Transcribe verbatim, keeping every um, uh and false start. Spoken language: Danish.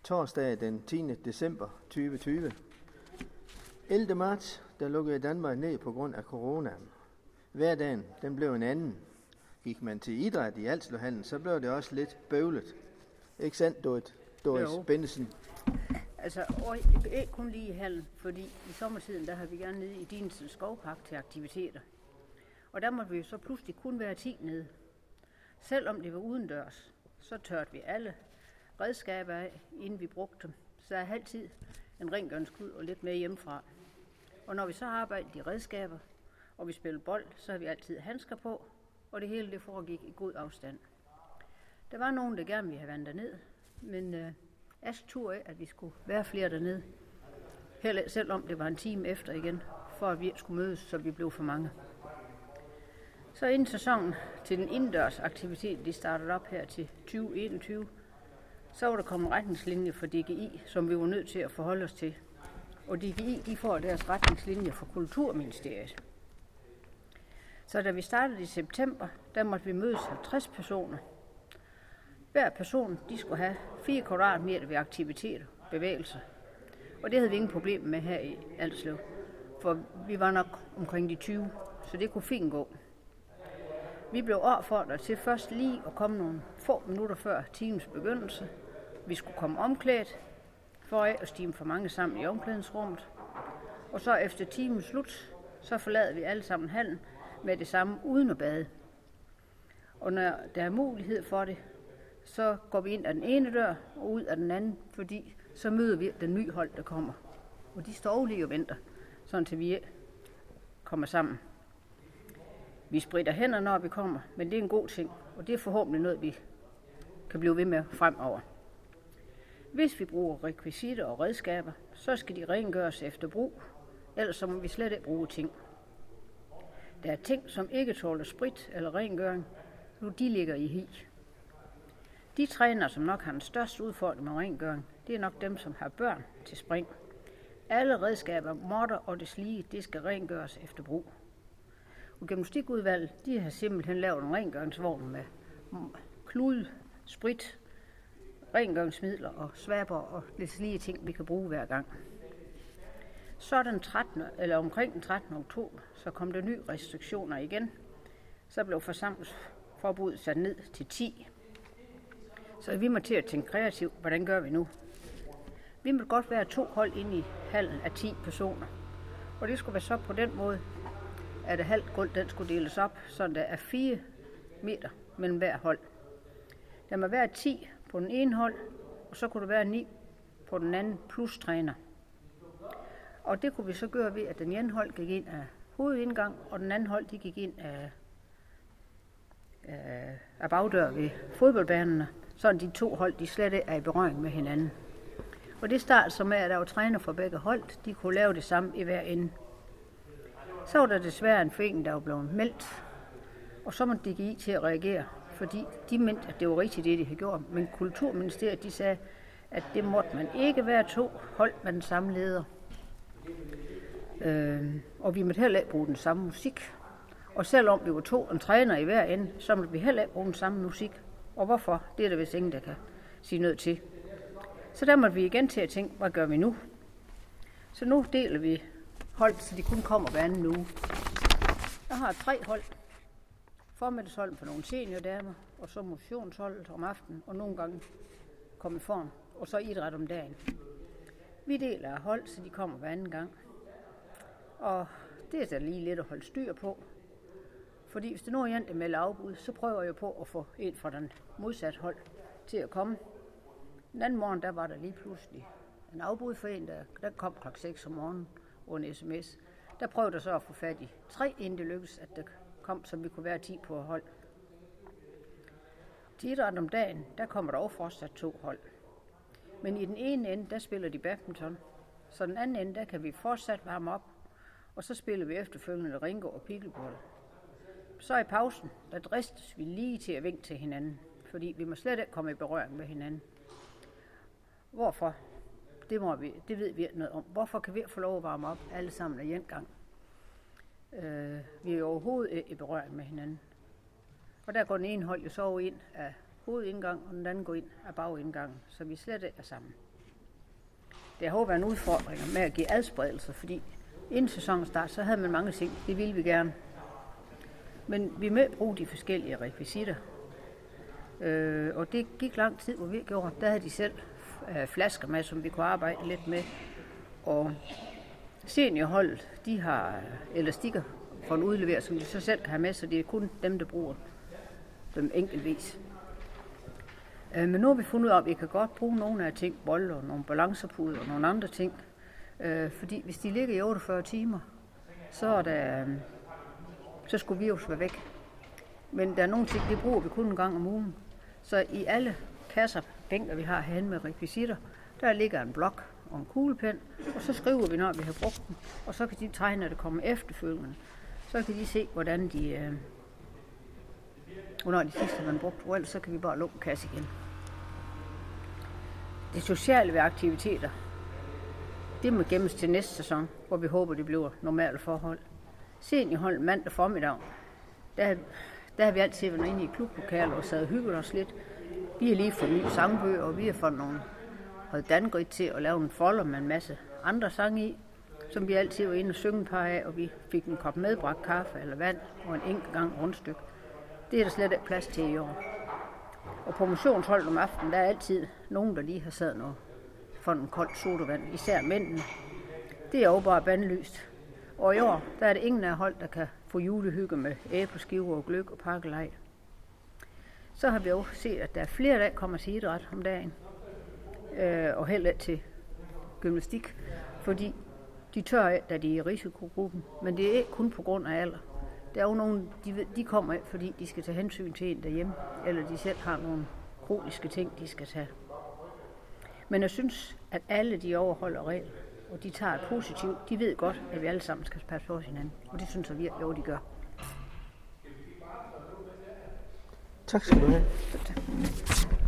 torsdag den tiende december tyve tyve. ellevte marts, der lukkede Danmark ned på grund af corona. Hverdagen, den blev en anden. Gik man til idræt i Alslevhallen, så blev det også lidt bøvlet. Ikke sandt, Dorit? Doris Bennesen? Altså, og ikke kun lige i hallen, fordi i sommertiden, der har vi gerne nede i Dinesen Skovpark til aktiviteter. Og der måtte vi jo så pludselig kun være ti nede. Selvom det var udendørs, så tørte vi alle redskaber af, inden vi brugte dem. Så er altid en rengøringsskud og lidt med hjemmefra. Og når vi så arbejdede i redskaber, og vi spillede bold, så har vi altid handsker på, og det hele det foregik i god afstand. Der var nogen, der gerne ville have vandet derned, men øh, Ask turde af, at vi skulle være flere dernede. Heller selvom det var en time efter igen, for at vi skulle mødes, så vi blev for mange. Så inden sæsonen til den indendørs aktivitet, de startede op her til tyve enogtyve, så var der kommet retningslinjer for D G I, som vi var nødt til at forholde os til. Og D G I, de får deres retningslinjer fra Kulturministeriet. Så da vi startede i september, der måtte vi mødes halvtreds personer. Hver person, de skulle have fire kvadratmeter ved aktiviteter, bevægelser. Og det havde vi ingen problemer med her i Alslev, for vi var nok omkring de tyve, så det kunne fint gå. Vi blev opfordret til først lige at komme nogle få minutter før timens begyndelse. Vi skulle komme omklædt, for at stime for mange sammen i omklædningsrummet. Og så efter timens slut, så forlader vi alle sammen hallen med det samme uden at bade. Og når der er mulighed for det, så går vi ind ad den ene dør og ud af den anden, fordi så møder vi den nye hold, der kommer. Og de står lige og venter, sådan til vi kommer sammen. Vi spritter hænder, når vi kommer, men det er en god ting, og det er forhåbentlig noget, vi kan blive ved med fremover. Hvis vi bruger rekvisitter og redskaber, så skal de rengøres efter brug, ellers så må vi slet ikke bruge ting. Der er ting, som ikke tåler sprit eller rengøring, nu de ligger i hi. De trænere, som nok har den største udfordring med rengøring, det er nok dem, som har børn til spring. Alle redskaber, måtter og deslige, det skal rengøres efter brug. Og gymnastikudvalget, de har simpelthen lavet en rengøringsvogn med klud, sprit, rengøringsmidler og svabber og deslige ting, vi kan bruge hver gang. Så den trettende eller omkring den trettende oktober, så kom der nye restriktioner igen. Så blev forsamlingsforbuddet sat ned til ti. Så vi må til at tænke kreativt, hvordan gør vi nu? Vi må godt være to hold inde i hallen af ti personer. Og det skulle være så på den måde, at halvt gulv den skulle deles op, så der er fire meter mellem hver hold. Der må være ti på den ene hold, og så kunne der være ni på den anden plus træner. Og det kunne vi så gøre ved, at den ene hold gik ind af hovedindgang, og den anden hold de gik ind af, af, af bagdør ved fodboldbanerne, så de to hold de slet ikke er i berøring med hinanden. Og det startede så med, at der var træner for begge hold, de kunne lave det samme i hver ende. Så var der desværre en forening, der var blevet meldt, og så måtte de give til at reagere, fordi de mente, at det var rigtigt det, de havde gjort. Men Kulturministeriet, de sagde, at det måtte man ikke være to hold med den samme leder. Øh, og vi måtte heller ikke bruge den samme musik. Og selvom vi var to en træner i hver ende, så måtte vi heller ikke bruge den samme musik. Og hvorfor? Det er der vist ingen, der kan sige noget til. Så der måtte vi igen til at tænke, hvad gør vi nu? Så nu deler vi hold, så de kun kommer hver anden uge. Jeg har tre hold. Formiddagsholden for nogle seniordamer, og så motionsholdet om aftenen, og nogle gange komme i form, og så idræt om dagen. Vi deler hold, så de kommer hver anden gang. Og det er da lige lidt at holde styr på. Fordi hvis det nu er en, der melder afbud, så prøver jeg på at få en fra den modsatte hold til at komme. Den anden morgen, der var der lige pludselig en afbud for en, der, der kom klokken seks om morgenen over en sms. Der prøvede jeg så at få fat i tre, inden det lykkedes, at der kom, så vi kunne være ti på hold. Til idræt om dagen, der kommer der også fortsat to hold. Men i den ene ende, der spiller de badminton. Så den anden ende, der kan vi fortsat varme op, og så spiller vi efterfølgende ringo og pickleball. Så i pausen, der dristes vi lige til at vinke til hinanden, fordi vi må slet ikke komme i berøring med hinanden. Hvorfor? Det, må vi, det ved vi ikke noget om. Hvorfor kan vi få lov at varme op alle sammen af en gang? Øh, vi er overhovedet ikke i berøring med hinanden. Og der går den ene hold jo så ind af hovedindgang, og den anden går ind af bagindgangen, så vi slet ikke er sammen. det har jo været en udfordring med at give adspredelser, fordi inden sæsonen start, så havde man mange ting. Det ville vi gerne. Men vi må bruge de forskellige rekvisitter. Øh, og det gik lang tid, hvor vi gjorde. Der havde de selv øh, flasker med, som vi kunne arbejde lidt med. Og seniorholdet, de har elastikker for en udlever, som de så selv kan have med, så det er kun dem, der bruger dem enkeltvis. Øh, men nu har vi fundet ud af, at vi kan godt bruge nogle af ting, boller, nogle balancerpuder og nogle andre ting. Øh, fordi hvis de ligger i otteogfyrre timer, så, er der, øh, så skulle virus være væk. Men der er nogle ting, det bruger vi kun en gang om ugen. Så i alle kasser, bænker vi har herinde med rekvisitter, der ligger en blok og en kuglepen, og så skriver vi, når vi har brugt dem. Og så kan de tegne, der kommer efterfølgende. Så kan de se, hvordan de, øh, hvornår de sidste har man brugt, og ellers så kan vi bare lukke en kasse igen. Det sociale ved aktiviteter, det må gemmes til næste sæson, hvor vi håber, det bliver normale forhold. Seniorhold mandag formiddag, der, der har vi altid været inde i klublokalet og sad og hygget os lidt. Vi har lige fået nye sangbøger, og vi har fået nogle Dangrid til at lave en folder med en masse andre sange i, som vi altid var inde og synge et par af, og vi fik en kop medbragt kaffe eller vand og en enkelt gang rundstykke. Det er der slet ikke plads til i år. Og på motionshold om aftenen, der er altid nogen, der lige har sad noget for en kold sodavand, især mændene. Det er jo bare bandlyst. Og i år, der er det ingen af hold, der kan få julehygge med æbleskiver og gløgg og pakkelej. Så har vi jo set, at der er flere, der kommer til idræt om dagen. Øh, og heller til gymnastik, fordi de tør af, da de er i risikogruppen. Men det er ikke kun på grund af alder. Der er jo nogen, de, ved, de kommer af, fordi de skal tage hensyn til en derhjemme, eller de selv har nogle kroniske ting, de skal tage. Men jeg synes, at alle de overholder regler, og de tager det positivt. De ved godt, at vi alle sammen skal passe på hinanden, og det synes jeg virkelig, jo, de gør. Tak skal du have.